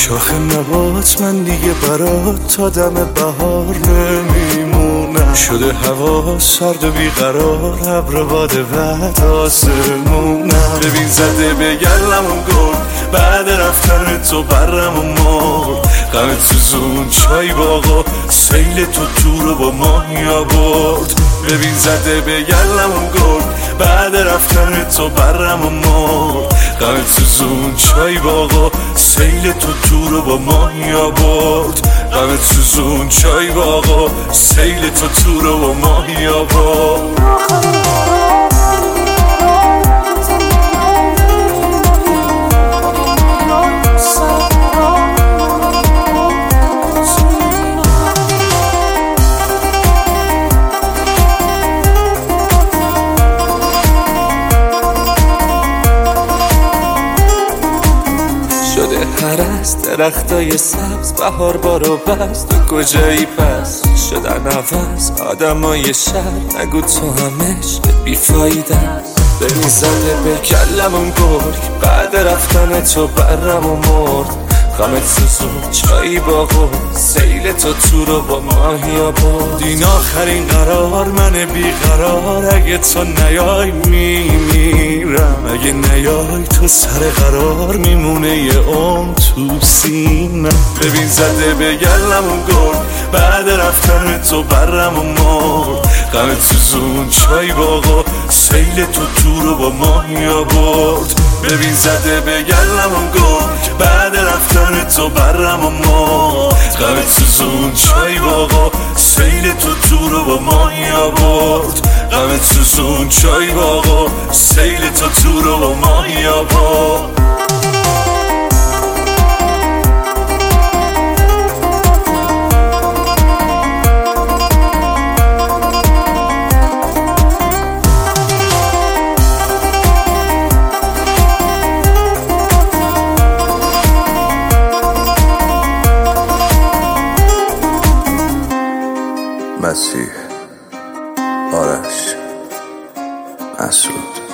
شاخ نبات من دیگه برات تا دم بهار نمیمونم. شده هوا سرد و بیقرار، ابر باد بعد آسمونم. ببین زده به گلمون گل، بعد رفتن تو برم و مرد. غم سوزون چای باغا، سیل تو رو با ماهی آورد. ببین زده به گلمون گل، بعد رفتن تو برم و مرد. غم سوزون چای باغا، سیل تو رو با ماهی آورد. غم سوزون چای باغا، سیل تو رو با ماهی آورد. شده هرست درختای سبز، بهار بارو بست. تو کجایی پس؟ شدن عوض آدمای شهر، نگو تو همش بیفایده است. ببین زده به کلمون گرگ، بعد رفتن تو برم و مرد. غمت سوزون چایی باغو، سیل تو رو با ماهی آورد. این آخرین قرار من بیقرار، اگه تو نیای میمیرم. اگه نیای تو سر قرار، میمونه یه عمر تو سینم. ببین زده به گلمون گل، بعد رفتن تو برم و مرد. غمت سوزون چای باغا، سیل تو رو با ماهی آورد. ببین زده به گلمون گل، بعد رفتن تو برم و مرد. غمت سوزون چای باغا، سیل تو رو با ماهی آورد. غمت سوزون چای باغا، سیل تو رو با ماهی آورد. مسیح، آرش، مسعود.